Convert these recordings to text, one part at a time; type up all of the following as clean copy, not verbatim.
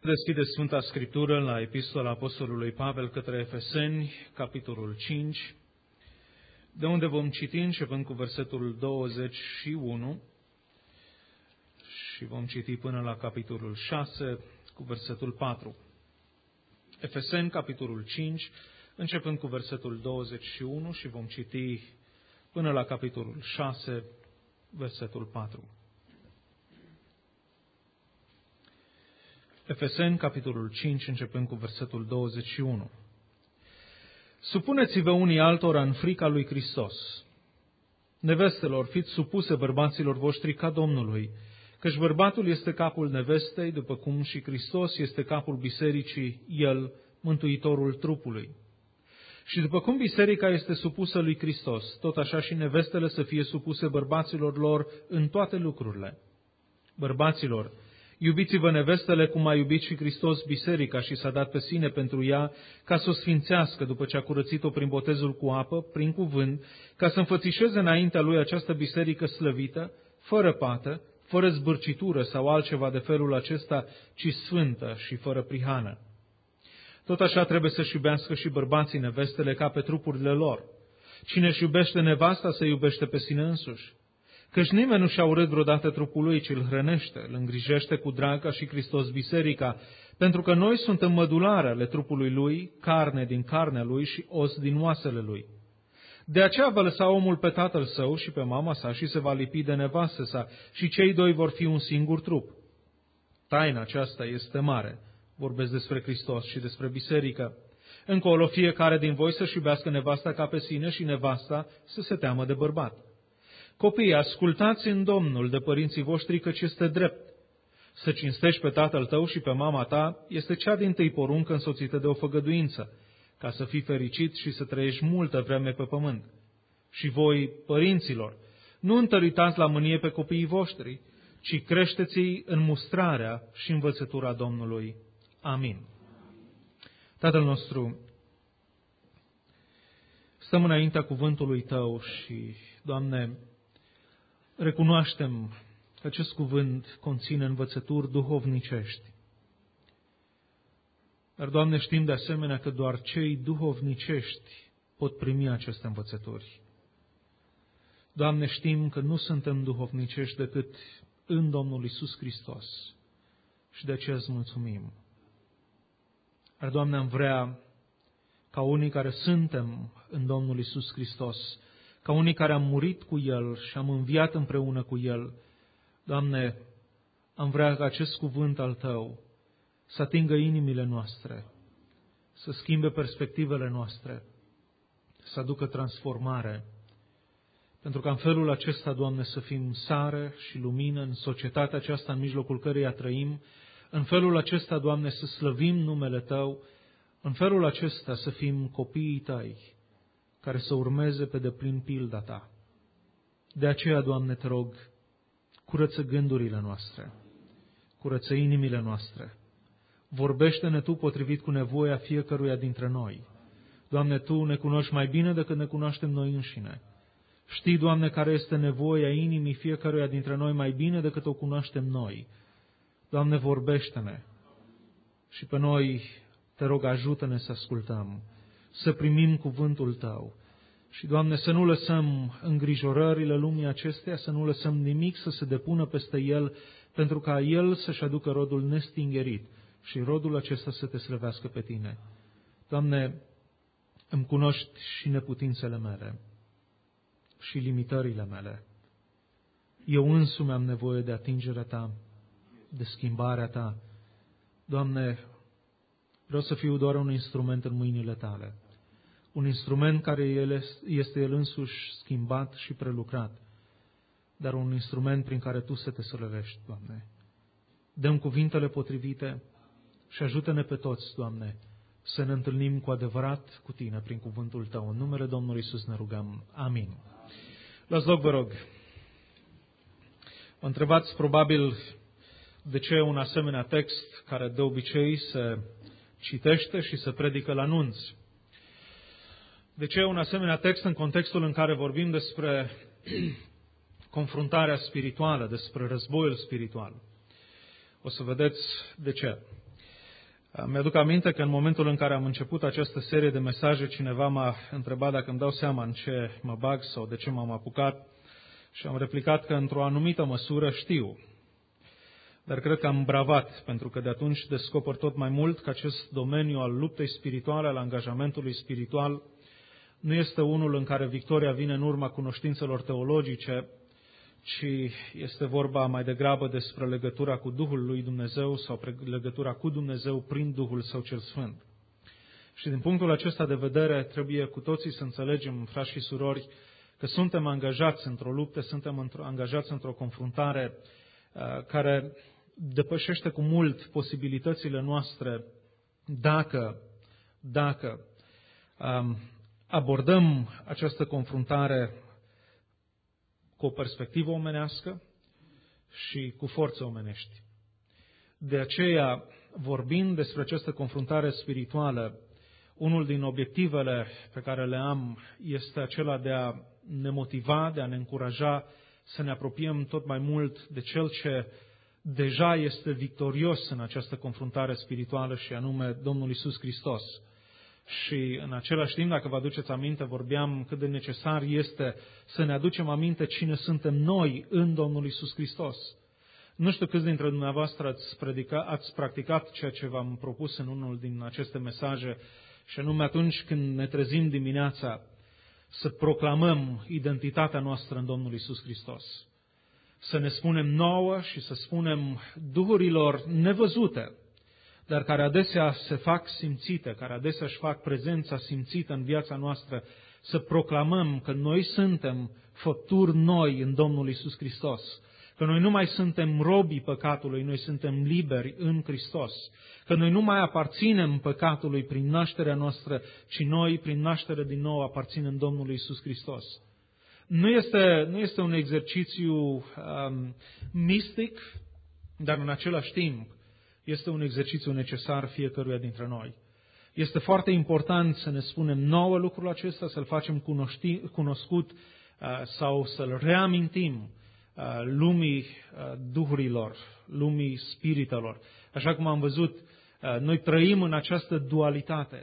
Deschide Sfânta Scriptură la Epistola Apostolului Pavel către Efeseni, capitolul 5, de unde vom citi începând cu versetul 21 și vom citi până la capitolul 6 cu versetul 4. Efeseni, capitolul 5, începând cu versetul 21 și vom citi până la capitolul 6, versetul 4. Efeseni, capitolul 5, începând cu versetul 21. Supuneți-vă unii altora în frica lui Hristos. Nevestelor, fiți supuse bărbaților voștri ca Domnului, căci bărbatul este capul nevestei, după cum și Hristos este capul bisericii, El, mântuitorul trupului. Și după cum biserica este supusă lui Hristos, tot așa și nevestele să fie supuse bărbaților lor în toate lucrurile. Bărbaților, iubiți-vă nevestele cum a iubit și Hristos biserica și s-a dat pe sine pentru ea, ca să o sfințească după ce a curățit-o prin botezul cu apă, prin cuvânt, ca să înfățișeze înaintea lui această biserică slăvită, fără pată, fără zbârcitură sau altceva de felul acesta, ci sfântă și fără prihană. Tot așa trebuie să-și iubească și bărbații nevestele ca pe trupurile lor. Cine își iubește nevasta, se iubește pe sine însuși. Căci nimeni nu și-a urât vreodată trupul lui, ci îl hrănește, îl îngrijește cu drag ca și Hristos biserica, pentru că noi suntem mădulare ale trupului lui, carne din carnea lui și os din oasele lui. De aceea va lăsa omul pe tatăl său și pe mama sa și se va lipi de nevastă sa și cei doi vor fi un singur trup. Taina aceasta este mare. Vorbesc despre Hristos și despre biserică. Încolo fiecare din voi să-și iubească nevasta ca pe sine și nevasta să se teamă de bărbat. Copiii, ascultați în Domnul de părinții voștri, căci este drept. Să cinstești pe tatăl tău și pe mama ta este cea dintâi poruncă însoțită de o făgăduință, ca să fii fericit și să trăiești multă vreme pe pământ. Și voi, părinților, nu întăritați la mânie pe copiii voștri, ci creșteți-i în mustrarea și învățătura Domnului. Amin. Tatăl nostru, stăm înaintea cuvântului Tău și, Doamne, recunoaștem că acest cuvânt conține învățături duhovnicești. Dar, Doamne, știm de asemenea că doar cei duhovnicești pot primi aceste învățături. Doamne, știm că nu suntem duhovnicești decât în Domnul Iisus Hristos și de aceea îți mulțumim. Dar, Doamne, am vrea ca unii care suntem în Domnul Iisus Hristos, ca unii care am murit cu El și am înviat împreună cu El, Doamne, am vrea ca acest cuvânt al Tău să atingă inimile noastre, să schimbe perspectivele noastre, să aducă transformare, pentru că în felul acesta, Doamne, să fim sare și lumină în societatea aceasta în mijlocul căreia trăim, în felul acesta, Doamne, să slăvim numele Tău, în felul acesta să fim copiii Tăi, care să urmeze pe deplin pilda Ta. De aceea, Doamne, Te rog, curăță gândurile noastre, curăță inimile noastre, vorbește-ne Tu potrivit cu nevoia fiecăruia dintre noi. Doamne, Tu ne cunoști mai bine decât ne cunoaștem noi înșine. Știi, Doamne, care este nevoia inimii fiecăruia dintre noi mai bine decât o cunoaștem noi. Doamne, vorbește-ne și pe noi, Te rog, ajută-ne să ascultăm, să primim cuvântul Tău. Și, Doamne, să nu lăsăm îngrijorările lumii acesteia, să nu lăsăm nimic să se depună peste El, pentru ca El să-și aducă rodul nestingerit și rodul acesta să Te slăvească pe Tine. Doamne, îmi cunoști și neputințele mele și limitările mele. Eu însumi am nevoie de atingerea Ta, de schimbarea Ta. Doamne, vreau să fiu doar un instrument în mâinile Tale. Un instrument care este el însuși schimbat și prelucrat, dar un instrument prin care Tu să Te slăvești, Doamne. Dă-mi cuvintele potrivite și ajută-ne pe toți, Doamne, să ne întâlnim cu adevărat cu Tine prin cuvântul Tău. În numele Domnului Iisus ne rugăm. Amin. Luați loc, vă rog. Mă întrebați probabil de ce un asemenea text care de obicei se citește și se predică la nunți. De ce un asemenea text în contextul în care vorbim despre confruntarea spirituală, despre războiul spiritual? O să vedeți de ce. Mi-aduc aminte că în momentul în care am început această serie de mesaje, cineva m-a întrebat dacă îmi dau seama în ce mă bag sau de ce m-am apucat și am replicat că într-o anumită măsură știu. Dar cred că am bravat, pentru că de atunci descoper tot mai mult că acest domeniu al luptei spirituale, al angajamentului spiritual, nu este unul în care victoria vine în urma cunoștințelor teologice, ci este vorba mai degrabă despre legătura cu Duhul lui Dumnezeu sau legătura cu Dumnezeu prin Duhul Său cel Sfânt. Și din punctul acesta de vedere trebuie cu toții să înțelegem, frați și surori, că suntem angajați într-o luptă, suntem angajați într-o confruntare care depășește cu mult posibilitățile noastre dacă abordăm această confruntare cu o perspectivă omenească și cu forțe omenești. De aceea, vorbind despre această confruntare spirituală, unul din obiectivele pe care le am este acela de a ne motiva, de a ne încuraja să ne apropiem tot mai mult de Cel ce deja este victorios în această confruntare spirituală și anume Domnul Iisus Hristos. Și în același timp, dacă vă aduceți aminte, vorbeam cât de necesar este să ne aducem aminte cine suntem noi în Domnul Iisus Hristos. Nu știu câți dintre dumneavoastră ați practicat ceea ce v-am propus în unul din aceste mesaje, și anume atunci când ne trezim dimineața să proclamăm identitatea noastră în Domnul Iisus Hristos. Să ne spunem nouă și să spunem duhurilor nevăzute, dar care adesea se fac simțite, care adesea își fac prezența simțită în viața noastră, să proclamăm că noi suntem făpturi noi în Domnul Iisus Hristos, că noi nu mai suntem robii păcatului, noi suntem liberi în Hristos, că noi nu mai aparținem păcatului prin nașterea noastră, ci noi, prin naștere din nou, aparținem Domnului Iisus Hristos. Nu este un exercițiu mistic, dar în același timp este un exercițiu necesar fiecăruia dintre noi. Este foarte important să ne spunem nouă lucrul acesta, să-l facem cunoscut sau să-l reamintim lumii duhurilor, lumii spiritelor. Așa cum am văzut, noi trăim în această dualitate.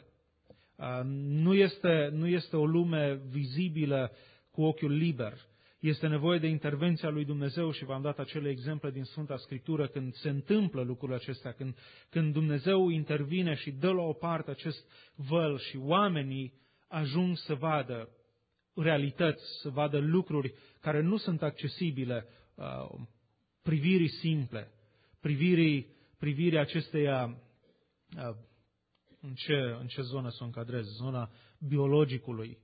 Nu este o lume vizibilă cu ochiul liber. Este nevoie de intervenția lui Dumnezeu și v-am dat acele exemple din Sfânta Scriptură când se întâmplă lucrurile acestea, când Dumnezeu intervine și dă la o parte acest văl și oamenii ajung să vadă realități, să vadă lucruri care nu sunt accesibile privirii simple, privirii acesteia, în ce zonă să o încadrez, zona biologicului,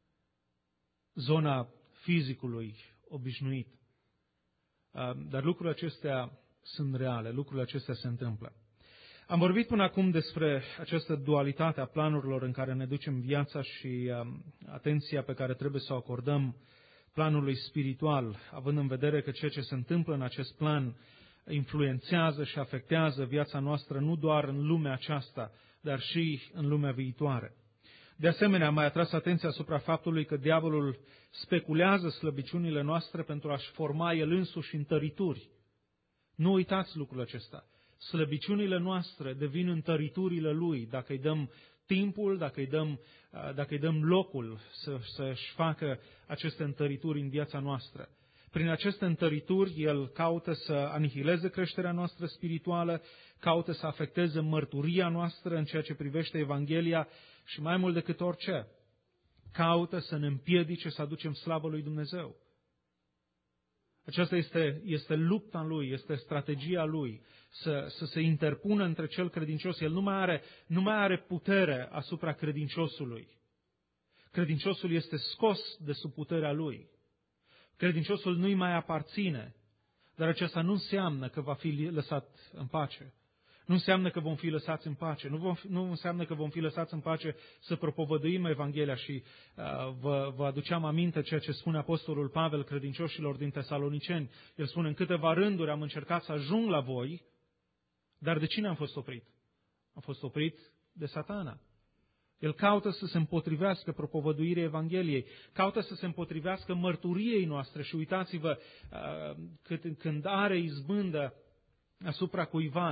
zona fizicului obișnuit. Dar lucrurile acestea sunt reale, lucrurile acestea se întâmplă. Am vorbit până acum despre această dualitate a planurilor în care ne ducem viața și atenția pe care trebuie să o acordăm planului spiritual, având în vedere că ceea ce se întâmplă în acest plan influențează și afectează viața noastră nu doar în lumea aceasta, dar și în lumea viitoare. De asemenea, am mai atras atenția asupra faptului că diavolul speculează slăbiciunile noastre pentru a-și forma el însuși întărituri. Nu uitați lucrul acesta. Slăbiciunile noastre devin întăriturile lui dacă îi dăm timpul, dacă îi dăm locul să-și facă aceste întărituri în viața noastră. Prin aceste întărituri, el caută să anihileze creșterea noastră spirituală, caută să afecteze mărturia noastră în ceea ce privește Evanghelia și mai mult decât orice, caută să ne împiedice să aducem slavă lui Dumnezeu. Aceasta este lupta lui, este strategia lui, să se interpună între cel credincios. El nu mai are putere asupra credinciosului. Credinciosul este scos de sub puterea lui. Credinciosul nu-i mai aparține, dar aceasta nu înseamnă că va fi lăsat în pace. Nu înseamnă că vom fi lăsați în pace. Nu înseamnă că vom fi lăsați în pace să propovăduim Evanghelia și vă aduceam aminte ceea ce spune Apostolul Pavel credincioșilor din Tesaloniceni. El spune, în câteva rânduri am încercat să ajung la voi, dar de cine am fost oprit? Am fost oprit de Satana. El caută să se împotrivească propovăduirii Evangheliei, caută să se împotrivească mărturiei noastre și uitați-vă, când are izbândă asupra cuiva,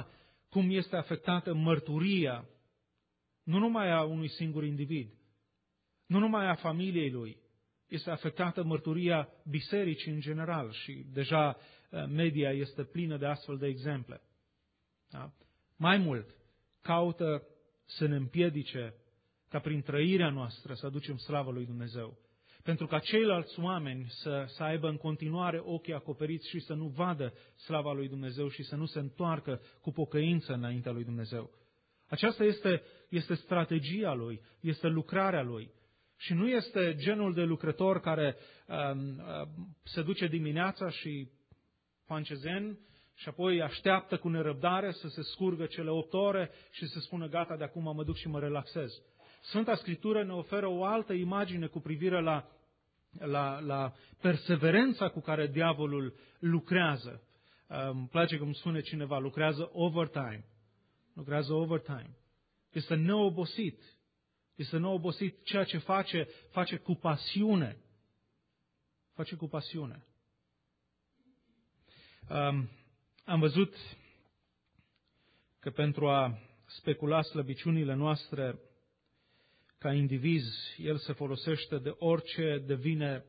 cum este afectată mărturia, nu numai a unui singur individ, nu numai a familiei lui, este afectată mărturia bisericii în general și deja media este plină de astfel de exemple. Da? Mai mult, caută să ne împiedice ca prin trăirea noastră să aducem slavă lui Dumnezeu. Pentru ca ceilalți oameni să aibă în continuare ochii acoperiți și să nu vadă slava lui Dumnezeu și să nu se întoarcă cu pocăință înaintea lui Dumnezeu. Aceasta este strategia lui, este lucrarea lui. Și nu este genul de lucrător care se duce dimineața și pancezen și apoi așteaptă cu nerăbdare să se scurgă cele 8 ore și să spună gata, de acum mă duc și mă relaxez. Sfânta Scriptură ne oferă o altă imagine cu privire la perseverența cu care diavolul lucrează. Îmi place cum spune cineva, lucrează overtime. Lucrează overtime. Este neobosit. Este neobosit. Ceea ce face cu pasiune. Face cu pasiune. Am văzut că pentru a specula slăbiciunile noastre ca indivizi, el se folosește de orice devine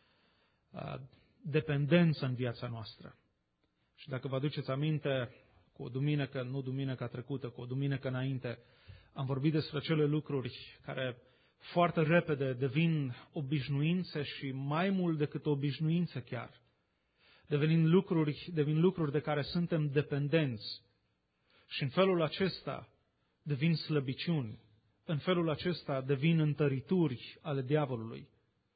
dependență în viața noastră. Și dacă vă aduceți aminte, cu o duminică, nu duminica trecută, cu o duminică înainte, am vorbit despre acele lucruri care foarte repede devin obișnuințe și mai mult decât obișnuințe chiar. Devin lucruri de care suntem dependenți. Și în felul acesta devin slăbiciuni. În felul acesta devin întărituri ale diavolului.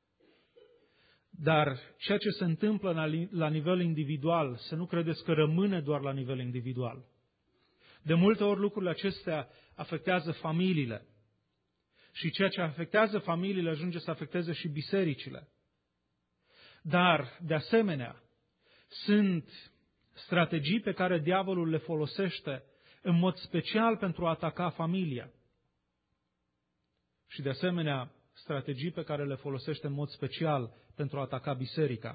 Dar ceea ce se întâmplă la nivel individual, să nu credeți că rămâne doar la nivel individual. De multe ori lucrurile acestea afectează familiile. Și ceea ce afectează familiile ajunge să afecteze și bisericile. Dar, de asemenea, sunt strategii pe care diavolul le folosește în mod special pentru a ataca familia. Și, de asemenea, strategii pe care le folosește în mod special pentru a ataca biserica.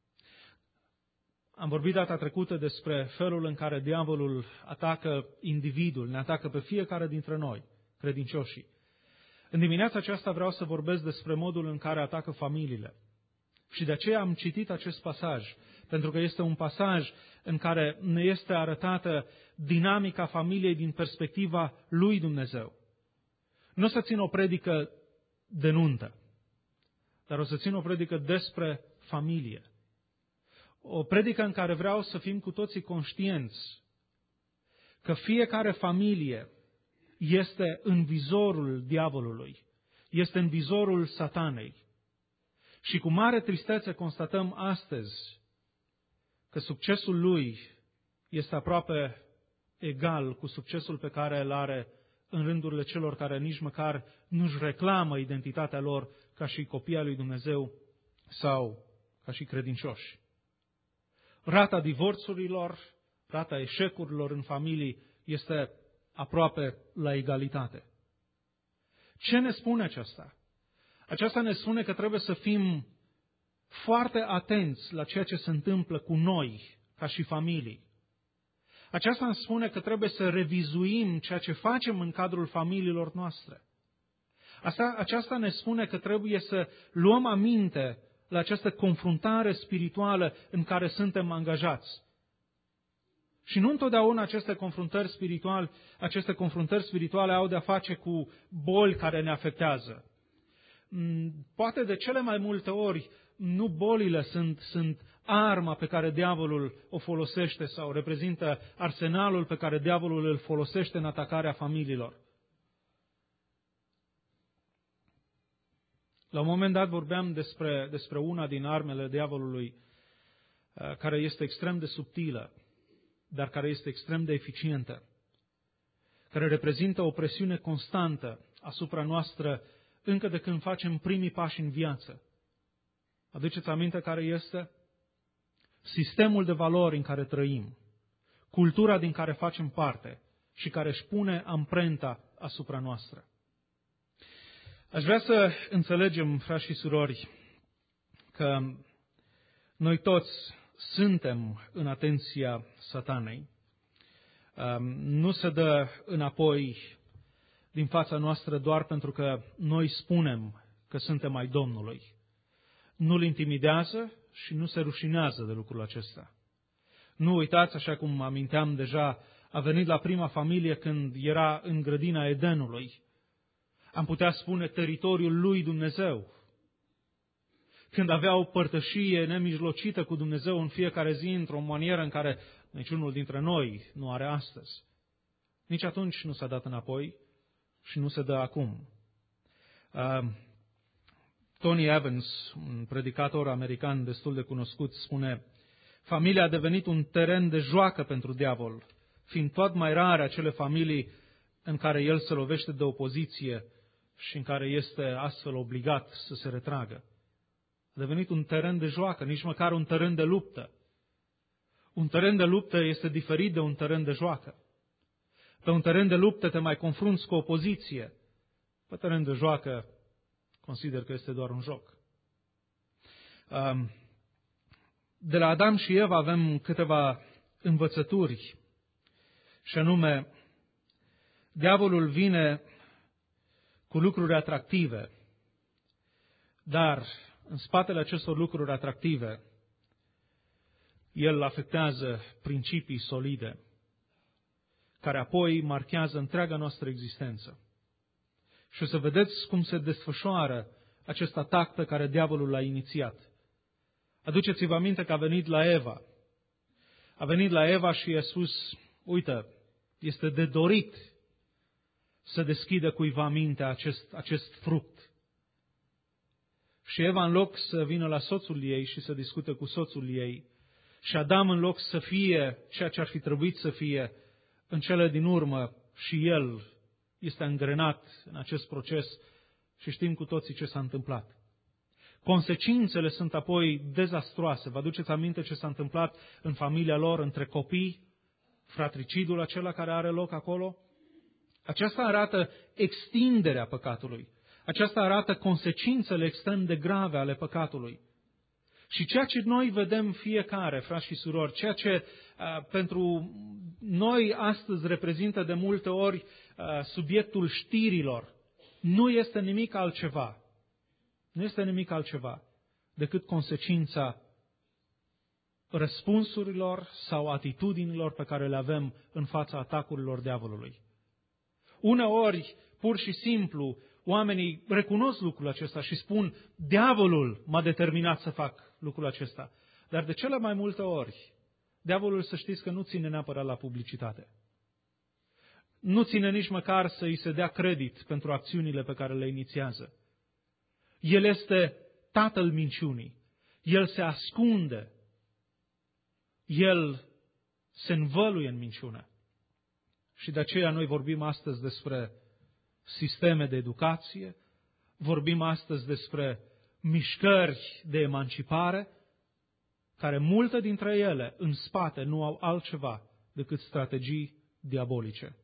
Am vorbit data trecută despre felul în care diavolul atacă individul, ne atacă pe fiecare dintre noi, credincioșii. În dimineața aceasta vreau să vorbesc despre modul în care atacă familiile. Și de aceea am citit acest pasaj, pentru că este un pasaj în care ne este arătată dinamica familiei din perspectiva lui Dumnezeu. Nu o să țin o predică de nuntă, dar o să țin o predică despre familie. O predică în care vreau să fim cu toții conștienți că fiecare familie este în vizorul diavolului, este în vizorul satanei. Și cu mare tristețe constatăm astăzi că succesul lui este aproape egal cu succesul pe care îl are în rândurile celor care nici măcar nu-și reclamă identitatea lor ca și copii al lui Dumnezeu sau ca și credincioși. Rata divorțurilor, rata eșecurilor în familii este aproape la egalitate. Ce ne spune aceasta? Aceasta ne spune că trebuie să fim foarte atenți la ceea ce se întâmplă cu noi, ca și familii. Aceasta ne spune că trebuie să revizuim ceea ce facem în cadrul familiilor noastre. Aceasta ne spune că trebuie să luăm aminte la această confruntare spirituală în care suntem angajați. Și nu întotdeauna aceste confruntări spirituale au de-a face cu boli care ne afectează. Poate de cele mai multe ori nu bolile sunt arma pe care diavolul o folosește sau reprezintă arsenalul pe care diavolul îl folosește în atacarea familiilor. La un moment dat vorbeam despre una din armele diavolului care este extrem de subtilă, dar care este extrem de eficientă, care reprezintă o presiune constantă asupra noastră încă de când facem primii pași în viață. Aduceți aminte care este? Sistemul de valori în care trăim, cultura din care facem parte și care își pune amprenta asupra noastră. Aș vrea să înțelegem, frați și surori, că noi toți suntem în atenția satanei. nu se dă înapoi din fața noastră doar pentru că noi spunem că suntem ai Domnului. Nu-L intimidează și nu se rușinează de lucrul acesta. Nu uitați, așa cum aminteam deja, a venit la prima familie când era în grădina Edenului. Am putea spune teritoriul lui Dumnezeu. Când avea o părtășie nemijlocită cu Dumnezeu în fiecare zi, într-o manieră în care niciunul dintre noi nu are astăzi. Nici atunci nu s-a dat înapoi și nu se dă acum. Tony Evans, un predicator american destul de cunoscut, spune: familia a devenit un teren de joacă pentru diavol, fiind tot mai rare acele familii în care el se lovește de opoziție și în care este astfel obligat să se retragă. A devenit un teren de joacă, nici măcar un teren de luptă. Un teren de luptă este diferit de un teren de joacă. Pe un teren de luptă te mai confrunți cu opoziție. Pe teren de joacă consider că este doar un joc. De la Adam și Eva avem câteva învățături, și anume, diavolul vine cu lucruri atractive, dar în spatele acestor lucruri atractive, el afectează principii solide, care apoi marchează întreaga noastră existență. Și o să vedeți cum se desfășoară acest atac pe care diavolul l-a inițiat. Aduceți-vă aminte că a venit la Eva. A venit la Eva și i-a spus: uite, este de dorit să deschidă cuiva mintea acest fruct. Și Eva, în loc să vină la soțul ei și să discute cu soțul ei, și Adam, în loc să fie ceea ce ar fi trebuit să fie, în cele din urmă și el este angrenat în acest proces și știm cu toții ce s-a întâmplat. Consecințele sunt apoi dezastroase. Vă aduceți aminte ce s-a întâmplat în familia lor, între copii, fratricidul acela care are loc acolo? Aceasta arată extinderea păcatului. Aceasta arată consecințele extrem de grave ale păcatului. Și ceea ce noi vedem fiecare, frați și surori, ceea ce pentru noi astăzi reprezintă de multe ori subiectul știrilor, nu este nimic altceva. Nu este nimic altceva decât consecința răspunsurilor sau atitudinilor pe care le avem în fața atacurilor diavolului. Uneori, pur și simplu, oamenii recunosc lucrul acesta și spun: diavolul m-a determinat să fac lucrul acesta. Dar de cele mai multe ori, diavolul, să știți că nu ține neapărat la publicitate. Nu ține nici măcar să îi se dea credit pentru acțiunile pe care le inițiază. El este tatăl minciunii. El se ascunde. El se învăluie în minciună. Și de aceea noi vorbim astăzi despre sisteme de educație, vorbim astăzi despre mișcări de emancipare, care multe dintre ele în spate nu au altceva decât strategii diabolice.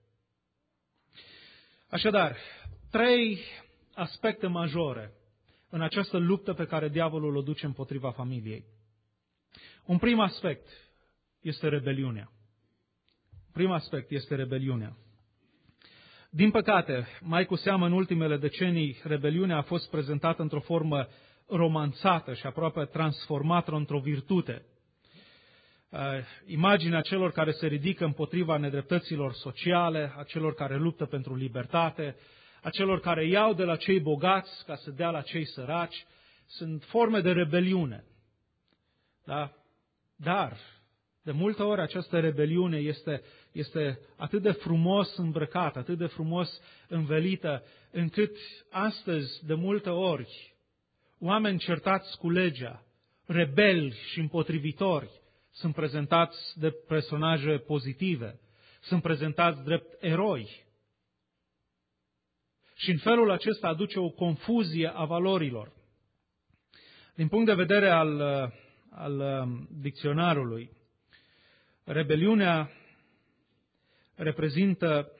Așadar, 3 aspecte majore în această luptă pe care diavolul o duce împotriva familiei. Un prim aspect este rebeliunea. Primul aspect este rebeliunea. Din păcate, mai cu seamă în ultimele decenii, rebeliunea a fost prezentată într-o formă romanțată și aproape transformată într-o virtute. Imaginea celor care se ridică împotriva nedreptăților sociale, a celor care luptă pentru libertate, a celor care iau de la cei bogați ca să dea la cei săraci, sunt forme de rebeliune. Da? Dar, de multe ori, această rebeliune este atât de frumos îmbrăcată, atât de frumos învelită, încât astăzi, de multe ori, oameni certați cu legea, rebeli și împotrivitori, sunt prezentați de personaje pozitive, sunt prezentați drept eroi. Și în felul acesta aduce o confuzie a valorilor. Din punct de vedere al dicționarului, rebeliunea reprezintă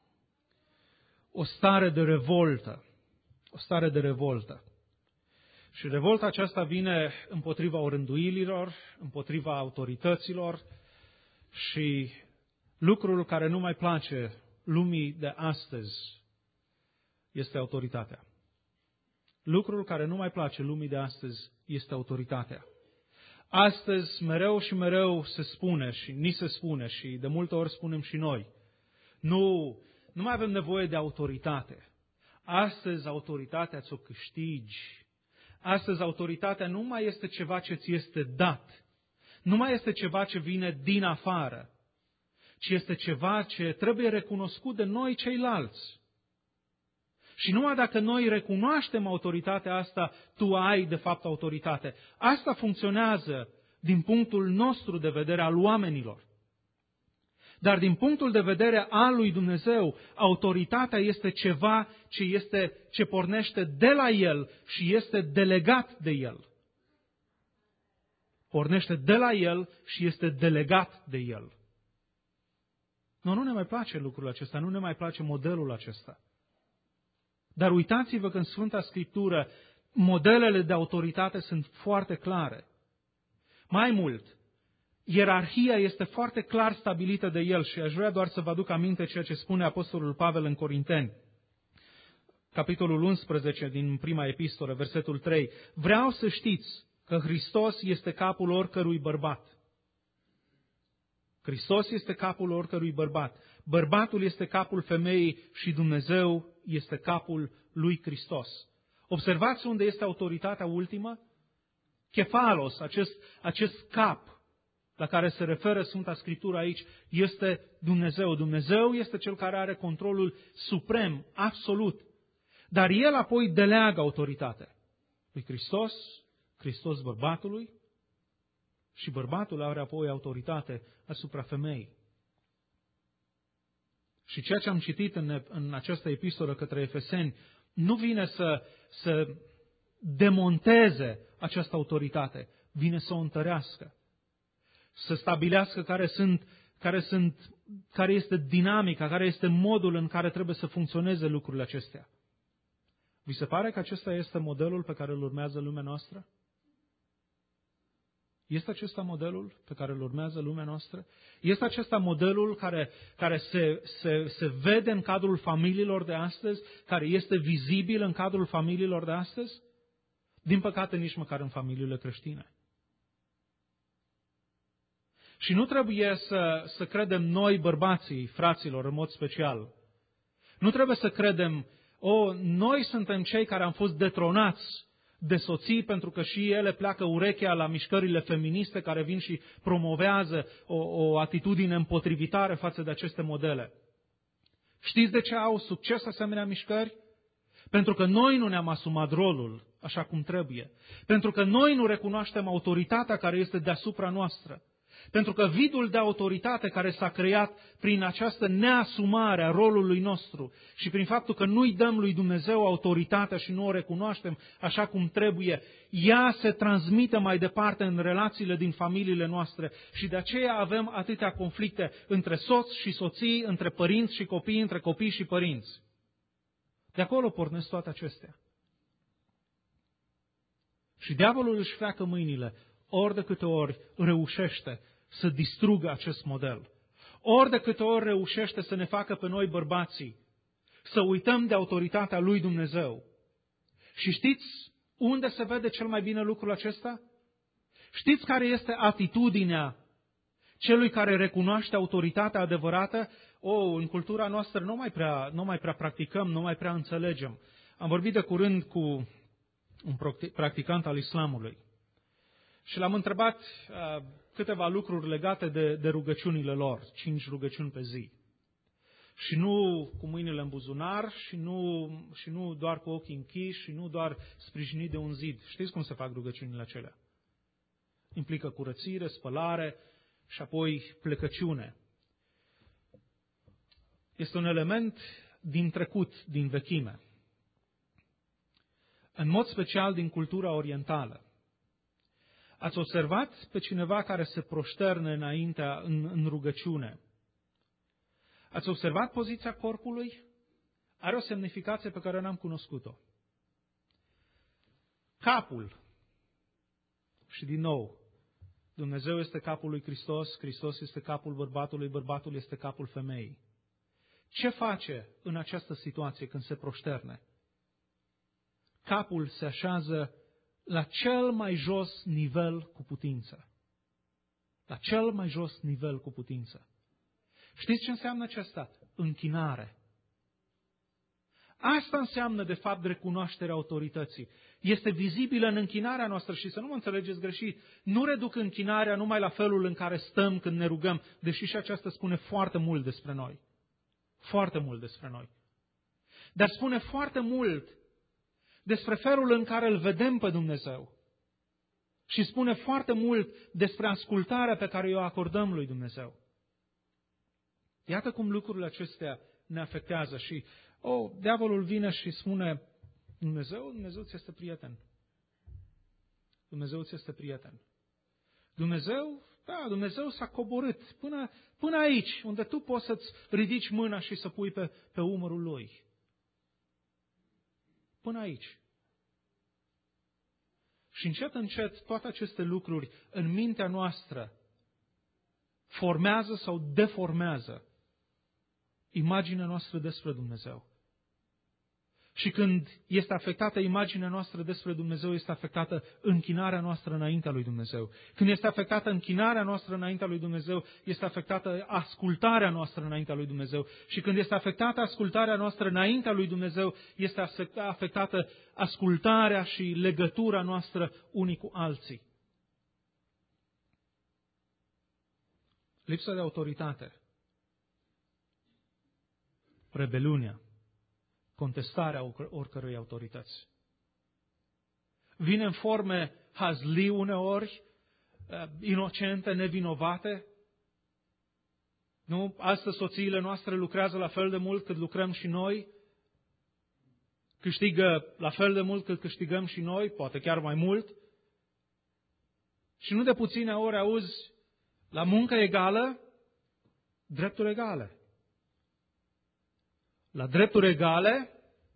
o stare de revoltă. O stare de revoltă. Și revolta aceasta vine împotriva orânduirilor, împotriva autorităților și Lucrul care nu mai place lumii de astăzi este autoritatea. Lucrul care nu mai place lumii de astăzi este autoritatea. Astăzi, mereu și mereu se spune și ni se spune și de multe ori spunem și noi, nu mai avem nevoie de autoritate. Astăzi autoritatea ți-o câștigi. Astăzi autoritatea nu mai este ceva ce ți este dat. Nu mai este ceva ce vine din afară, ci este ceva ce trebuie recunoscut de noi ceilalți. Și numai dacă noi recunoaștem autoritatea asta, tu ai de fapt autoritate. Asta funcționează din punctul nostru de vedere al oamenilor. Dar din punctul de vedere al lui Dumnezeu, autoritatea este ceva ce pornește de la El și este delegat de El. Pornește de la El și este delegat de El. Nu ne mai place lucrul acesta, nu ne mai place modelul acesta. Dar uitați-vă că în Sfânta Scriptură modelele de autoritate sunt foarte clare. Mai mult, ierarhia este foarte clar stabilită de El și aș vrea doar să vă aduc aminte ceea ce spune Apostolul Pavel în Corinteni. Capitolul 11 din prima epistolă, versetul 3. Vreau să știți că Hristos este capul oricărui bărbat. Hristos este capul oricărui bărbat. Bărbatul este capul femeii și Dumnezeu este capul lui Hristos. Observați unde este autoritatea ultimă? Kefalos, acest cap la care se referă Sfânta Scriptură aici, este Dumnezeu. Dumnezeu este Cel care are controlul suprem, absolut. Dar El apoi deleagă autoritatea lui Hristos, Hristos bărbatului, și bărbatul are apoi autoritate asupra femeii. Și ceea ce am citit în această epistolă către Efeseni nu vine să demonteze această autoritate, vine să o întărească, să stabilească care este dinamica, care este modul în care trebuie să funcționeze lucrurile acestea. Vi se pare că acesta este modelul pe care îl urmează lumea noastră? Este acesta modelul pe care îl urmează lumea noastră? Este acesta modelul care se vede în cadrul familiilor de astăzi? Care este vizibil în cadrul familiilor de astăzi? Din păcate, nici măcar în familiile creștine. Și nu trebuie să credem noi, bărbații, fraților, în mod special. Nu trebuie să credem, noi suntem cei care am fost detronați de soții, pentru că și ele pleacă urechea la mișcările feministe care vin și promovează o atitudine împotrivitare față de aceste modele. Știți de ce au succes asemenea mișcări? Pentru că noi nu ne-am asumat rolul așa cum trebuie. Pentru că noi nu recunoaștem autoritatea care este deasupra noastră. Pentru că vidul de autoritate care s-a creat prin această neasumare a rolului nostru și prin faptul că nu-i dăm lui Dumnezeu autoritatea și nu o recunoaștem așa cum trebuie, ea se transmite mai departe în relațiile din familiile noastre și de aceea avem atâtea conflicte între soți și soții, între părinți și copii, între copii și părinți. De acolo pornesc toate acestea. Și diavolul își freacă mâinile ori de câte ori reușește să distrugă acest model. Ori de câte ori reușește să ne facă pe noi bărbații să uităm de autoritatea lui Dumnezeu. Și știți unde se vede cel mai bine lucrul acesta? Știți care este atitudinea celui care recunoaște autoritatea adevărată? În cultura noastră nu mai prea practicăm, nu mai prea înțelegem. Am vorbit de curând cu un practicant al islamului. Și l-am întrebat câteva lucruri legate de rugăciunile lor, 5 rugăciuni pe zi. Și nu cu mâinile în buzunar, și nu doar cu ochii închiși, și nu doar sprijinit de un zid. Știți cum se fac rugăciunile acelea? Implică curățire, spălare și apoi plecăciune. Este un element din trecut, din vechime. În mod special din cultura orientală. Ați observat pe cineva care se proșterne înaintea în rugăciune? Ați observat poziția corpului? Are o semnificație pe care n-am cunoscut-o. Capul. Și din nou, Dumnezeu este capul lui Hristos, Hristos este capul bărbatului, bărbatul este capul femeii. Ce face în această situație când se proșterne? Capul se așează la cel mai jos nivel cu putință. La cel mai jos nivel cu putință. Știți ce înseamnă aceasta? Închinare. Asta înseamnă, de fapt, recunoașterea autorității. Este vizibilă în închinarea noastră și să nu mă înțelegeți greșit. Nu reduc închinarea numai la felul în care stăm când ne rugăm, deși și aceasta spune foarte mult despre noi. Foarte mult despre noi. Dar spune foarte mult despre felul în care îl vedem pe Dumnezeu. Și spune foarte mult despre ascultarea pe care o acordăm lui Dumnezeu. Iată cum lucrurile acestea ne afectează și diavolul vine și spune, Dumnezeu ți este prieten. Dumnezeu ți este prieten. Dumnezeu s-a coborât până aici, unde tu poți să-ți ridici mâna și să pui pe umărul lui. Până aici. Și încet, toate aceste lucruri în mintea noastră formează sau deformează imaginea noastră despre Dumnezeu. Și când este afectată imaginea noastră despre Dumnezeu, este afectată închinarea noastră înaintea lui Dumnezeu. Când este afectată închinarea noastră înaintea lui Dumnezeu, este afectată ascultarea noastră înaintea lui Dumnezeu. Și când este afectată ascultarea noastră înaintea lui Dumnezeu, este afectată ascultarea și legătura noastră unii cu alții. Lipsa de autoritate, rebeliunea, contestarea oricărei autorități. Vine în forme hazlii uneori, inocente, nevinovate. Nu? Astăzi soțiile noastre lucrează la fel de mult cât lucrăm și noi. Câștigă la fel de mult cât câștigăm și noi, poate chiar mai mult. Și nu de puține ori auzi, la muncă egală, drepturi egale. La drepturi egale,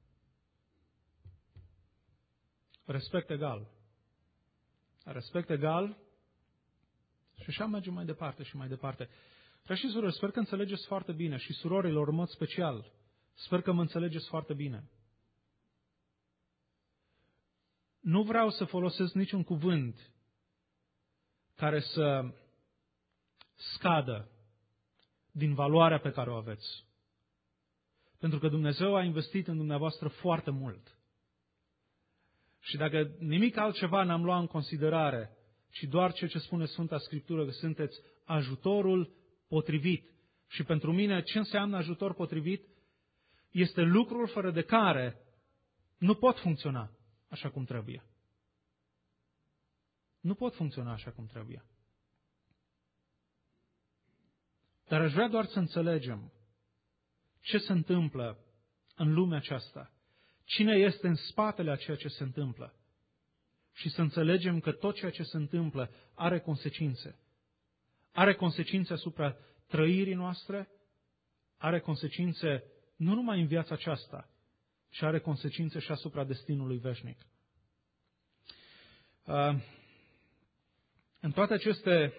respect egal. Respect egal și așa mergem mai departe și mai departe. Frați și surori, sper că înțelegeți foarte bine și surorilor în mod special. Sper că mă înțelegeți foarte bine. Nu vreau să folosesc niciun cuvânt care să scadă din valoarea pe care o aveți. Pentru că Dumnezeu a investit în dumneavoastră foarte mult. Și dacă nimic altceva n-am luat în considerare, ci doar ceea ce spune Sfânta Scriptură, că sunteți ajutorul potrivit. Și pentru mine, ce înseamnă ajutor potrivit? Este lucrul fără de care nu pot funcționa așa cum trebuie. Nu pot funcționa așa cum trebuie. Dar aș vrea doar să înțelegem ce se întâmplă în lumea aceasta, cine este în spatele a ceea ce se întâmplă și să înțelegem că tot ceea ce se întâmplă are consecințe. Are consecințe asupra trăirii noastre, are consecințe nu numai în viața aceasta, ci are consecințe și asupra destinului veșnic. În toate aceste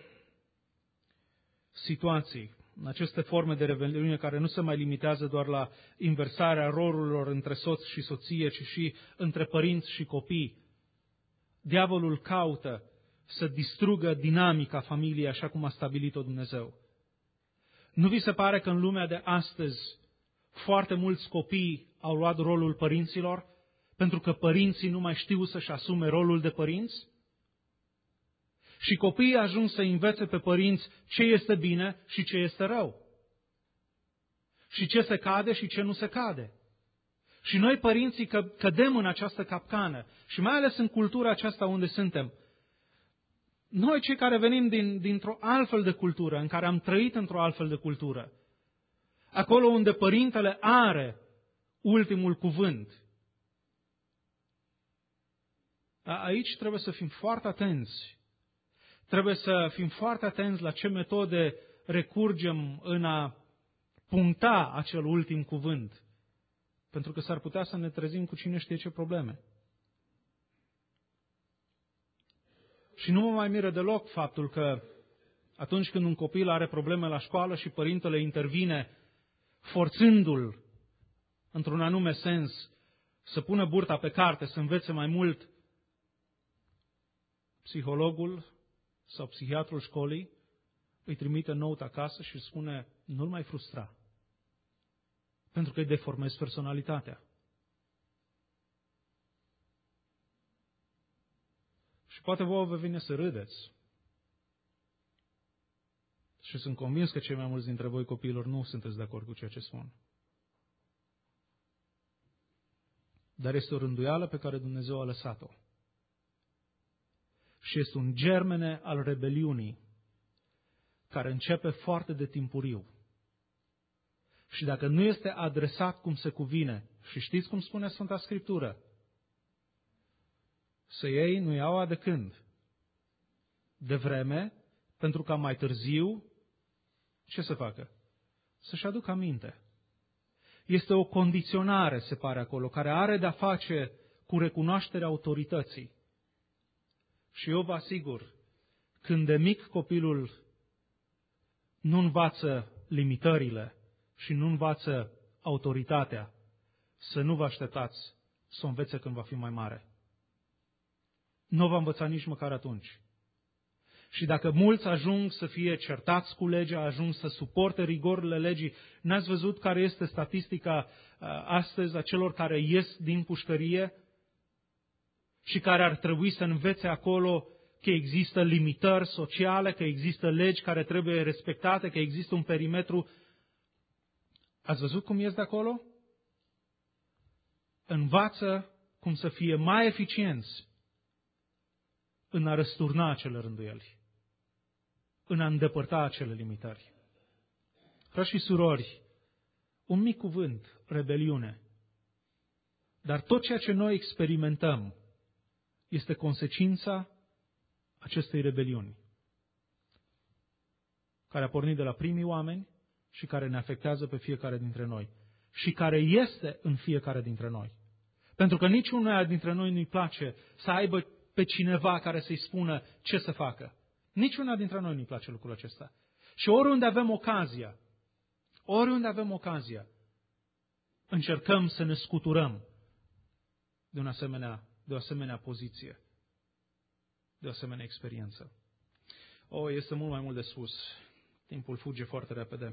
situații, în aceste forme de rebeliune care nu se mai limitează doar la inversarea rolurilor între soț și soție, ci și între părinți și copii, diavolul caută să distrugă dinamica familiei așa cum a stabilit-o Dumnezeu. Nu vi se pare că în lumea de astăzi foarte mulți copii au luat rolul părinților pentru că părinții nu mai știu să-și asume rolul de părinți? Și copiii ajung să învețe pe părinți ce este bine și ce este rău. Și ce se cade și ce nu se cade. Și noi părinții cădem în această capcană. Și mai ales în cultura aceasta unde suntem. Noi cei care venim dintr-o altfel de cultură, în care am trăit într-o altfel de cultură. Acolo unde părintele are ultimul cuvânt. Aici trebuie să fim foarte atenți. Trebuie să fim foarte atenți la ce metode recurgem în a puncta acel ultim cuvânt. Pentru că s-ar putea să ne trezim cu cine știe ce probleme. Și nu mă mai miră deloc faptul că atunci când un copil are probleme la școală și părintele intervine forțându-l într-un anume sens să pună burta pe carte, să învețe mai mult, psihologul sau psihiatrul școlii îi trimite notă acasă și spune: nu-l mai frustra, pentru că îi deformezi personalitatea. Și poate vouă vă vine să râdeți. Și sunt convins că cei mai mulți dintre voi, copiilor, nu sunteți de acord cu ceea ce spun. Dar este o rânduială pe care Dumnezeu a lăsat-o. Și este un germene al rebeliunii care începe foarte de timpuriu. Și dacă nu este adresat cum se cuvine, și știți cum spune Sfânta Scriptură, să iei nu iaua de când? De vreme, pentru ca mai târziu, ce să facă? Să-și aducă aminte. Este o condiționare, se pare acolo, care are de-a face cu recunoașterea autorității. Și eu vă asigur, când de mic copilul nu învață limitările și nu învață autoritatea, să nu vă așteptați să o învețe când va fi mai mare. Nu va învăța nici măcar atunci. Și dacă mulți ajung să fie certați cu legea, ajung să suporte rigorile legii, n-ați văzut care este statistica astăzi a celor care ies din pușcărie și care ar trebui să învețe acolo că există limitări sociale, că există legi care trebuie respectate, că există un perimetru. Ați văzut cum ies de acolo? Învață cum să fie mai eficienți în a răsturna acele rânduieli, în a îndepărta acele limitări. Frați și surori, un mic cuvânt, rebeliune. Dar tot ceea ce noi experimentăm este consecința acestei rebeliuni, care a pornit de la primii oameni și care ne afectează pe fiecare dintre noi și care este în fiecare dintre noi. Pentru că niciunuia dintre noi nu-i place să aibă pe cineva care să-i spună ce să facă. Niciuna dintre noi nu-i place lucrul acesta. Și oriunde avem ocazia, încercăm să ne scuturăm de o asemenea poziție, de o asemenea experiență. Este mult mai mult de spus. Timpul fuge foarte repede.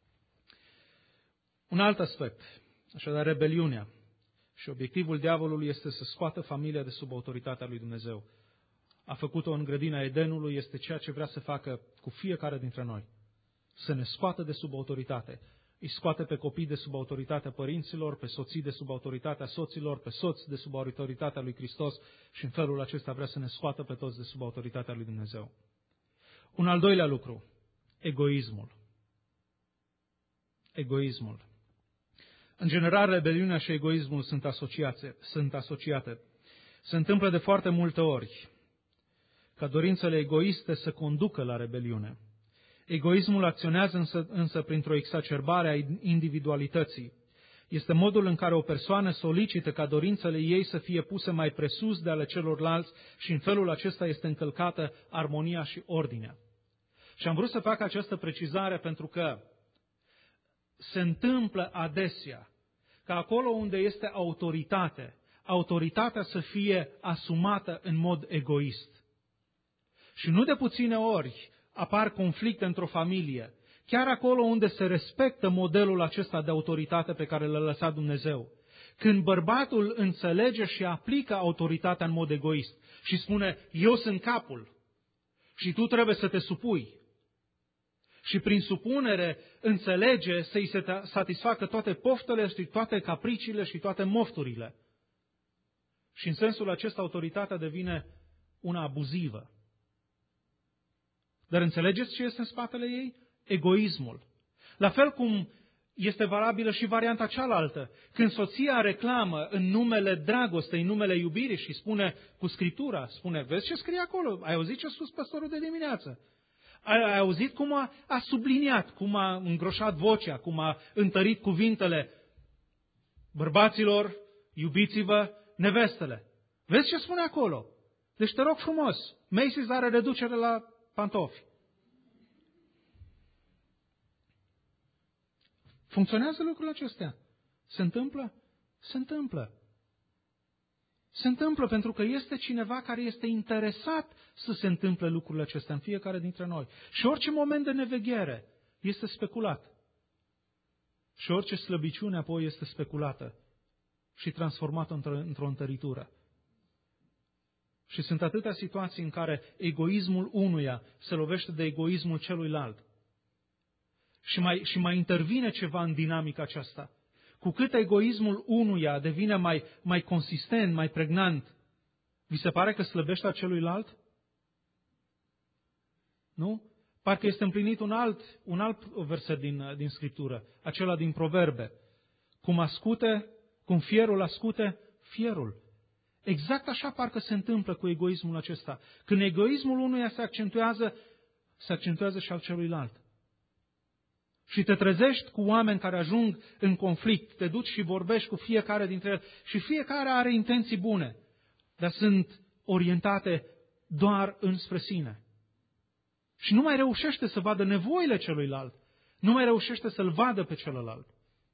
Un alt aspect, așadar rebeliunea. Și obiectivul diavolului este să scoată familia de sub autoritatea lui Dumnezeu. A făcut-o în grădina Edenului, este ceea ce vrea să facă cu fiecare dintre noi. Să ne scoată de sub autoritate. Îi scoate pe copii de sub autoritatea părinților, pe soții de sub autoritatea soților, pe soți de sub autoritatea lui Hristos și în felul acesta vrea să ne scoată pe toți de sub autoritatea lui Dumnezeu. Un al doilea lucru, egoismul. Egoismul. În general, rebeliunea și egoismul sunt asociate. Se întâmplă de foarte multe ori ca dorințele egoiste să conducă la rebeliune. Egoismul acționează însă printr-o exacerbare a individualității. Este modul în care o persoană solicită ca dorințele ei să fie puse mai presus de ale celorlalți și în felul acesta este încălcată armonia și ordinea. Și am vrut să fac această precizare pentru că se întâmplă adesea că acolo unde este autoritatea să fie asumată în mod egoist. Și nu de puține ori apar conflicte într-o familie, chiar acolo unde se respectă modelul acesta de autoritate pe care l-a lăsat Dumnezeu. Când bărbatul înțelege și aplică autoritatea în mod egoist și spune: eu sunt capul și tu trebuie să te supui. Și prin supunere înțelege să-i se satisfacă toate poftele și toate capriciile și toate mofturile. Și în sensul acesta autoritatea devine una abuzivă. Dar înțelegeți ce este în spatele ei? Egoismul. La fel cum este valabilă și varianta cealaltă. Când soția reclamă în numele dragostei, în numele iubirii și spune cu Scriptura, spune: vezi ce scrie acolo? Ai auzit ce a spus păstorul de dimineață? Ai auzit cum a subliniat, cum a îngroșat vocea, cum a întărit cuvintele? Bărbaților, iubiți-vă nevestele. Vezi ce spune acolo? Deci te rog frumos, Macy's are reducere la pantofi. Funcționează lucrurile acestea? Se întâmplă? Se întâmplă. Se întâmplă pentru că este cineva care este interesat să se întâmple lucrurile acestea în fiecare dintre noi. Și orice moment de neveghere este speculat. Și orice slăbiciune apoi este speculată și transformată într-o întăritură. Și sunt atâtea situații în care egoismul unuia se lovește de egoismul celuilalt. Și mai intervine ceva în dinamica aceasta. Cu cât egoismul unuia devine mai consistent, mai pregnant, vi se pare că slăbește a celuilalt? Nu? Parcă este împlinit un alt verset din Scriptură, acela din Proverbe. Cum fierul ascute fierul. Exact așa parcă se întâmplă cu egoismul acesta. Când egoismul unuia se accentuează și al celuilalt. Și te trezești cu oameni care ajung în conflict, te duci și vorbești cu fiecare dintre ele și fiecare are intenții bune, dar sunt orientate doar înspre sine. Și nu mai reușește să vadă nevoile celuilalt, nu mai reușește să-l vadă pe celălalt.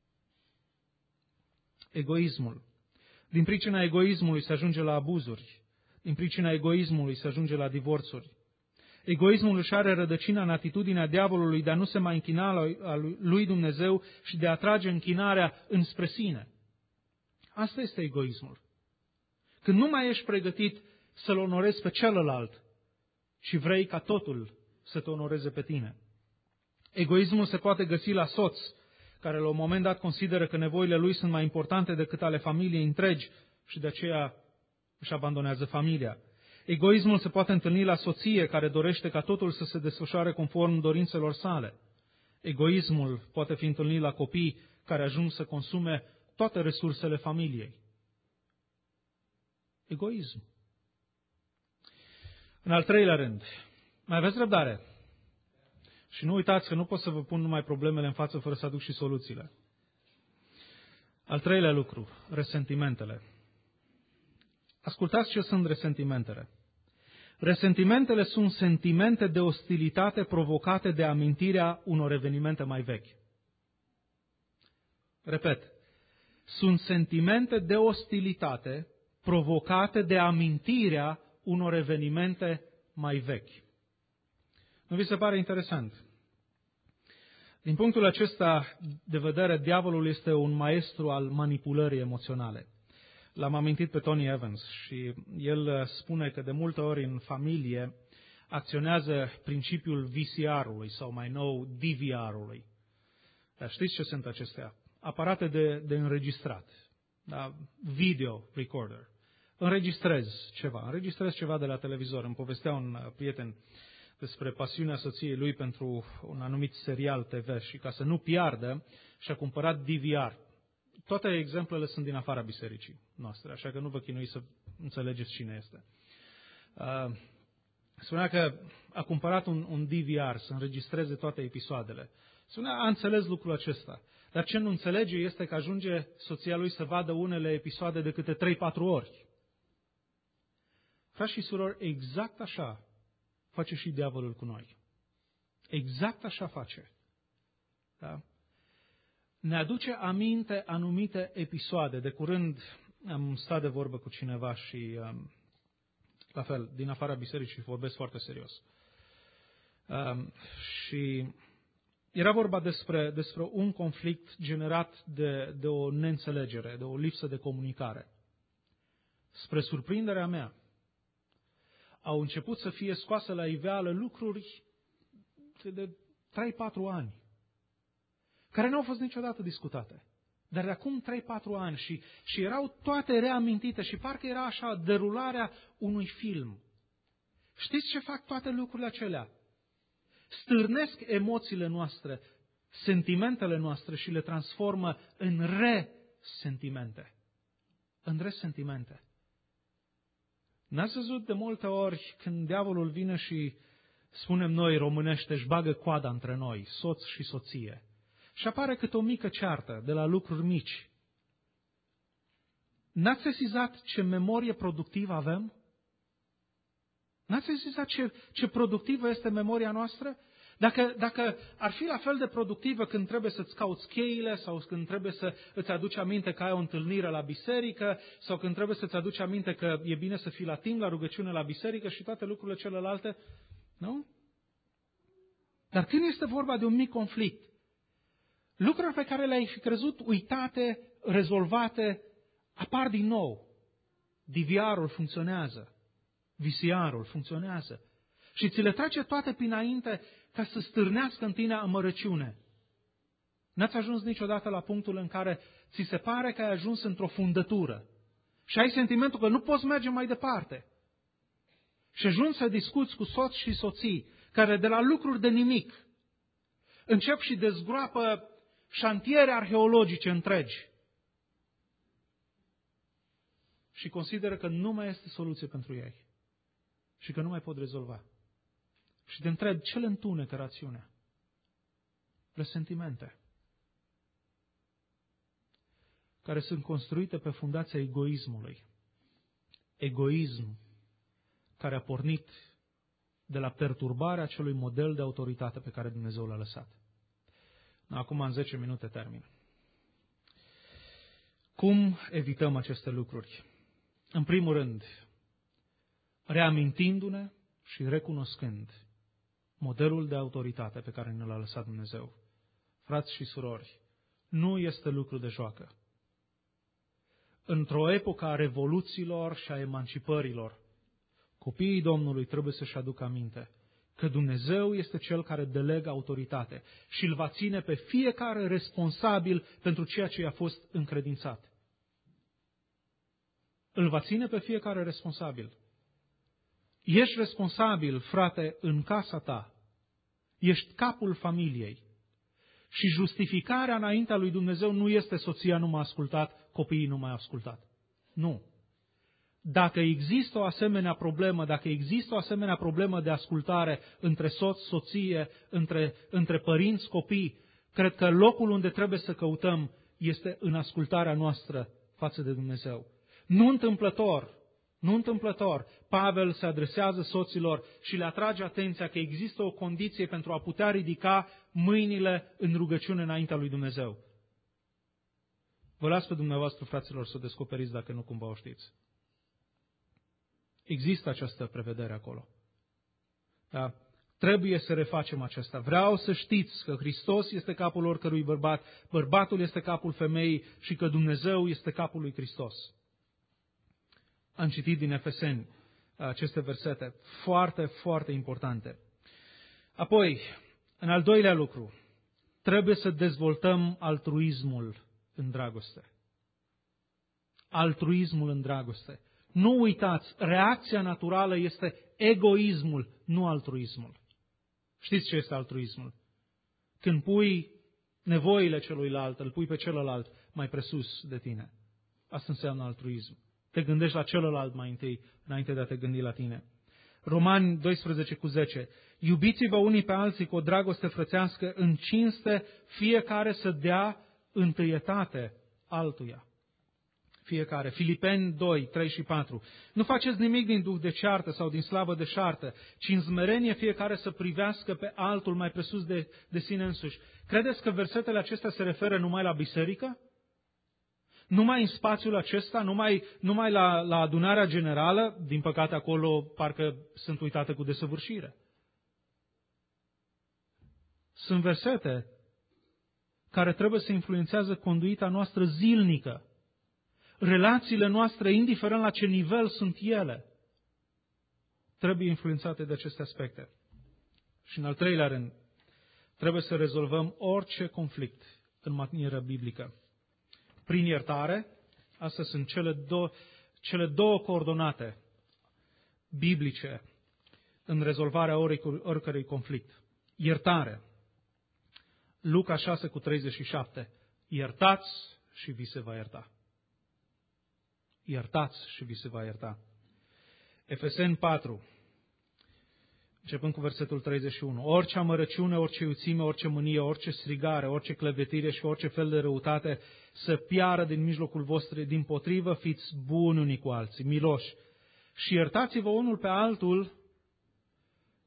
Egoismul. Din pricina egoismului se ajunge la abuzuri, din pricina egoismului se ajunge la divorțuri. Egoismul își are rădăcina în atitudinea diavolului de a nu se mai închina lui Dumnezeu și de a trage închinarea înspre sine. Asta este egoismul. Când nu mai ești pregătit să-l onorezi pe celălalt și vrei ca totul să te onoreze pe tine. Egoismul se poate găsi la soț, care la un moment dat consideră că nevoile lui sunt mai importante decât ale familiei întregi și de aceea își abandonează familia. Egoismul se poate întâlni la soție, care dorește ca totul să se desfășoare conform dorințelor sale. Egoismul poate fi întâlnit la copii care ajung să consume toate resursele familiei. Egoism. În al treilea rând, mai aveți răbdare. Și nu uitați că nu pot să vă pun numai problemele în față fără să aduc și soluțiile. Al treilea lucru, resentimentele. Ascultați ce sunt resentimentele. Resentimentele sunt sentimente de ostilitate provocate de amintirea unor evenimente mai vechi. Repet, sunt sentimente de ostilitate provocate de amintirea unor evenimente mai vechi. Nu vi se pare interesant? Din punctul acesta de vedere, diavolul este un maestru al manipulării emoționale. L-am amintit pe Tony Evans și el spune că de multe ori în familie acționează principiul VCR-ului sau mai nou DVR-ului. Dar știți ce sunt acestea? Aparate de înregistrat. Da? Video recorder. Înregistrez ceva de la televizor. Îmi povestea un prieten despre pasiunea soției lui pentru un anumit serial TV și ca să nu piardă și-a cumpărat DVR. Toate exemplele sunt din afara bisericii noastre, așa că nu vă chinuiți să înțelegeți cine este. Spunea că a cumpărat un DVR să înregistreze toate episoadele. Spunea, a înțeles lucrul acesta. Dar ce nu înțelege este că ajunge soția lui să vadă unele episoade de câte 3-4 ori. Frați și surori, exact așa face și diavolul cu noi. Exact așa face. Da? Ne aduce aminte anumite episoade. De curând am stat de vorbă cu cineva și, la fel, din afara bisericii, vorbesc foarte serios. Și era vorba despre un conflict generat de o neînțelegere, de o lipsă de comunicare. Spre surprinderea mea, au început să fie scoase la iveală lucruri de 3-4 ani, care nu au fost niciodată discutate. Dar de acum 3-4 ani și erau toate reamintite și parcă era așa derularea unui film. Știți ce fac toate lucrurile acelea? Stârnesc emoțiile noastre, sentimentele noastre și le transformă în resentimente. În resentimente. N-ați văzut de multe ori când diavolul vine și, spunem noi românește, își bagă coada între noi, soț și soție. Și apare câte o mică ceartă de la lucruri mici. N-ați sesizat ce memorie productivă avem? N-ați sesizat ce productivă este memoria noastră? Dacă ar fi la fel de productivă când trebuie să-ți cauți cheile sau când trebuie să îți aduci aminte că ai o întâlnire la biserică sau când trebuie să-ți aduci aminte că e bine să fii la timp, la rugăciune la biserică și toate lucrurile celelalte, nu? Dar când este vorba de un mic conflict, lucruri pe care le-ai fi crezut uitate, rezolvate, apar din nou. DVR-ul funcționează, VCR-ul funcționează și ți le trece toate pinainte ca să stârnească în tine amărăciune. N-ați ajuns niciodată la punctul în care ți se pare că ai ajuns într-o fundătură și ai sentimentul că nu poți merge mai departe. Și ajungi să discuți cu soți și soții care de la lucruri de nimic încep și dezgroapă șantiere arheologice întregi și consideră că nu mai este soluție pentru ei și că nu mai pot rezolva. Și te întreb, ce le întunecă rațiunea? Resentimente care sunt construite pe fundația egoismului. Egoism care a pornit de la perturbarea acelui model de autoritate pe care Dumnezeu l-a lăsat. Acum, în 10 minute, termin. Cum evităm aceste lucruri? În primul rând, reamintindu-ne și recunoscând modelul de autoritate pe care ne l-a lăsat Dumnezeu. Frați și surori, nu este lucru de joacă. Într-o epocă a revoluțiilor și a emancipărilor, copiii Domnului trebuie să-și aducă aminte că Dumnezeu este Cel care delegă autoritate și îl va ține pe fiecare responsabil pentru ceea ce i-a fost încredințat. Îl va ține pe fiecare responsabil. Ești responsabil, frate, în casa ta. Ești capul familiei. Și justificarea înaintea lui Dumnezeu nu este soția nu m-a ascultat, copiii nu m-au ascultat. Nu. Dacă există o asemenea problemă, dacă există o asemenea problemă de ascultare între soț, soție, între părinți, copii, cred că locul unde trebuie să căutăm este în ascultarea noastră față de Dumnezeu. Nu întâmplător, Pavel se adresează soților și le atrage atenția că există o condiție pentru a putea ridica mâinile în rugăciune înaintea lui Dumnezeu. Vă las pe dumneavoastră, fraților, să o descoperiți dacă nu cumva o știți. Există această prevedere acolo. Da? Trebuie să refacem aceasta. Vreau să știți că Hristos este capul oricărui bărbat, bărbatul este capul femeii și că Dumnezeu este capul lui Hristos. Am citit din Efeseni aceste versete foarte, foarte importante. Apoi, în al doilea lucru, trebuie să dezvoltăm altruismul în dragoste. Altruismul în dragoste. Nu uitați, reacția naturală este egoismul, nu altruismul. Știți ce este altruismul? Când pui nevoile celuilalt, îl pui pe celălalt mai presus de tine. Asta înseamnă altruism. Te gândești la celălalt mai întâi, înainte de a te gândi la tine. Romani 12:10. Iubiți-vă unii pe alții cu o dragoste frățească, în cinste, fiecare să dea întâietate altuia. Fiecare. Filipeni 2:3-4. Nu faceți nimic din duh de ceartă sau din slavă de șartă, ci în smerenie fiecare să privească pe altul mai presus de sine însuși. Credeți că versetele acestea se referă numai la biserică? Numai în spațiul acesta, numai la adunarea generală? Din păcate acolo parcă sunt uitate cu desăvârșire. Sunt versete care trebuie să influențează conduita noastră zilnică. Relațiile noastre, indiferent la ce nivel sunt ele, trebuie influențate de aceste aspecte. Și în al treilea rând, trebuie să rezolvăm orice conflict în manieră biblică. Prin iertare, astea sunt cele două coordonate biblice în rezolvarea oricărui conflict. Iertare. Luca 6:37. Iertați și vi se va ierta. Iertați și vi se va ierta. Efeseni 4, începând cu versetul 31. Orice amărăciune, orice iuțime, orice mânie, orice strigare, orice clevetire și orice fel de răutate să piară din mijlocul vostru, dimpotrivă fiți buni unii cu alții, miloși. Și iertați-vă unul pe altul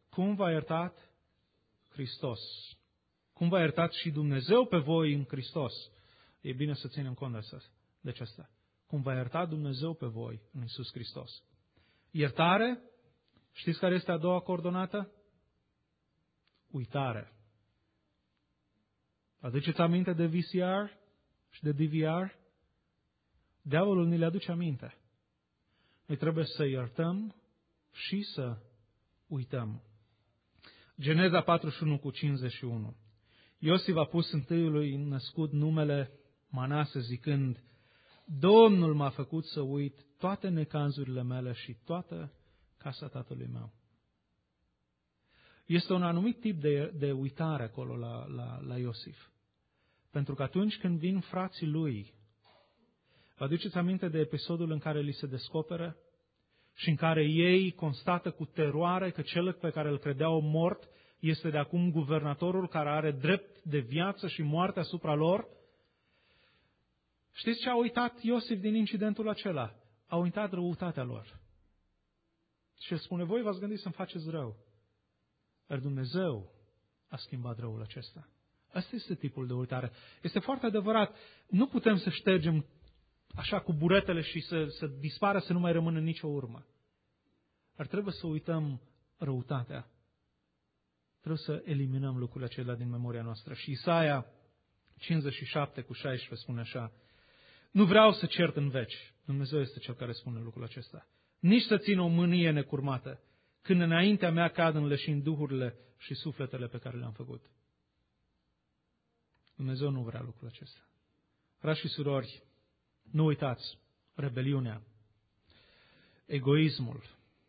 Cum v-a iertat Hristos? Cum v-a iertat și Dumnezeu pe voi în Hristos? E bine să ținem cont de aceasta. Cum v-a iertat Dumnezeu pe voi în Iisus Hristos. Iertare, știți care este a doua coordonată? Uitare. Aduceți aminte de VCR și de DVR? Diavolul ni le aduce aminte. Noi trebuie să iertăm și să uităm. Geneza 41:51. Iosif a pus întâiului născut numele Manase zicând, Domnul m-a făcut să uit toate necanzurile mele și toată casa tatălui meu. Este un anumit tip de uitare acolo la Iosif. Pentru că atunci când vin frații lui, vă aduceți aminte de episodul în care li se descoperă și în care ei constată cu teroare că cel pe care îl credeau mort este de acum guvernatorul care are drept de viață și moarte asupra lor? Știți ce a uitat Iosif din incidentul acela? A uitat răutatea lor. Și el spune, voi v-ați gândit să-mi faceți rău. Dar Dumnezeu a schimbat răul acesta. Asta este tipul de uitare. Este foarte adevărat. Nu putem să ștergem așa cu buretele și să dispară, să nu mai rămână nicio urmă. Ar trebui să uităm răutatea. Trebuie să eliminăm lucrurile acelea din memoria noastră. Și Isaia 57:16 spune așa, nu vreau să cert în veci. Dumnezeu este Cel care spune lucrul acesta. Nici să țin o mânie necurmată, când înaintea mea cad înleșind duhurile și sufletele pe care le-am făcut. Dumnezeu nu vrea lucrul acesta. Frați și surori, nu uitați, rebeliunea, egoismul,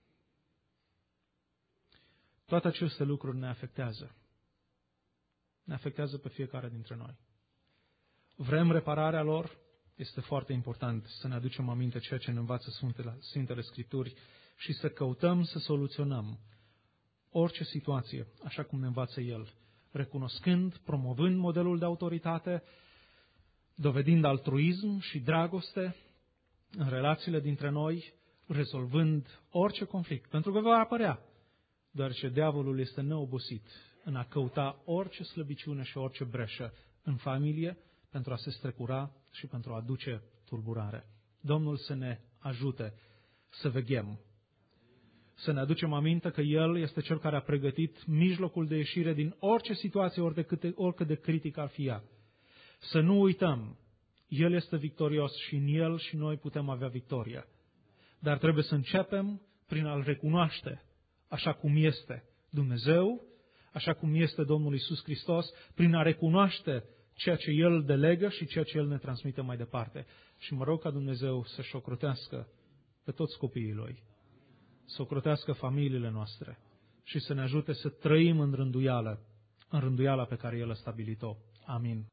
toate aceste lucruri ne afectează. Ne afectează pe fiecare dintre noi. Vrem repararea lor? Este foarte important să ne aducem aminte ceea ce ne învață Sfintele Scripturi și să căutăm să soluționăm orice situație, așa cum ne învață El, recunoscând, promovând modelul de autoritate, dovedind altruism și dragoste în relațiile dintre noi, rezolvând orice conflict. Pentru că va apărea, deoarece diavolul este neobosit în a căuta orice slăbiciune și orice breșă în familie pentru a se strecura și pentru a aduce tulburare. Domnul să ne ajute să veghem, să ne aducem aminte că El este Cel care a pregătit mijlocul de ieșire din orice situație, oricât de critic ar fi ea. Să nu uităm, El este victorios și în El și noi putem avea victoria. Dar trebuie să începem prin a-L recunoaște așa cum este Dumnezeu, așa cum este Domnul Iisus Hristos, prin a recunoaște ceea ce El delegă și ceea ce El ne transmite mai departe. Și mă rog ca Dumnezeu să-și ocrotească pe toți copiii Lui, să ocrotească familiile noastre și să ne ajute să trăim în rânduiala pe care El a stabilit-o. Amin.